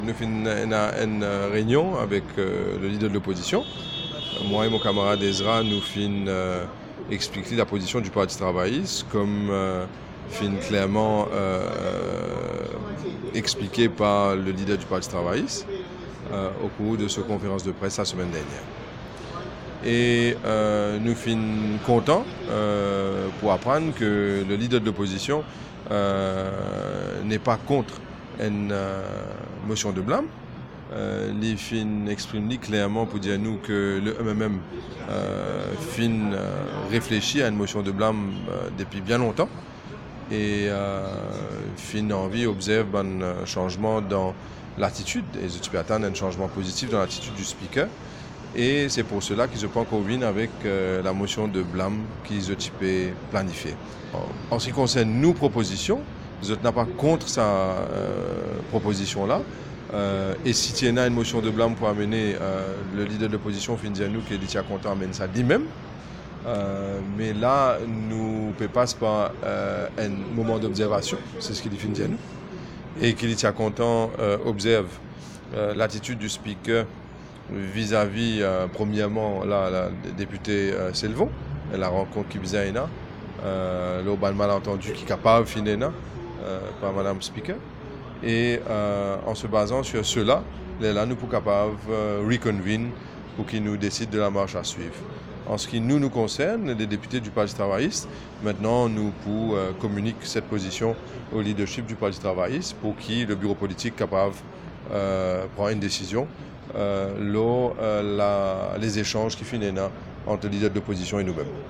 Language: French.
Nous avons une réunion avec le leader de l'opposition. Moi et mon camarade Ezra, nous avons expliqué la position du Parti travailliste comme fin clairement expliqué par le leader du Parti travailliste au cours de cette conférence de presse la semaine dernière. Et nous sommes contents pour apprendre que le leader de l'opposition n'est pas contre une motion de blâme. Les fins expriment clairement pour dire nous que le MMM réfléchit à une motion de blâme depuis bien longtemps et fin envie observe un changement dans l'attitude et je peux attendre un changement positif dans l'attitude du speaker. Et c'est pour cela qu'ils se prennent qu'on vienne avec la motion de blâme qu'ils ont planifiée. En ce qui concerne nos propositions, nous n'sommes pas contre sa proposition-là. Et si tu as une motion de blâme pour amener le leader de l'opposition, fin dire nous qu'il est content amène ça lui-même. Mais là, nous ne passons pas un moment d'observation, c'est ce qu'il fin dire nous. Et qu'il est content observe l'attitude du speaker vis-à-vis, premièrement, la députée Selvon, la rencontre qui faisait le malentendu qui est capable de finir par Madame Speaker. Et en se basant sur cela, là, nous sommes capables de reconvenir pour qu'ils nous décident de la marche à suivre. En ce qui nous concerne, les députés du Parti travailliste, maintenant nous pouvons communiquer cette position au leadership du Parti travailliste pour que le bureau politique soit capable de prendre une décision lors les échanges qui finissent entre le leader de l'opposition et nous-mêmes.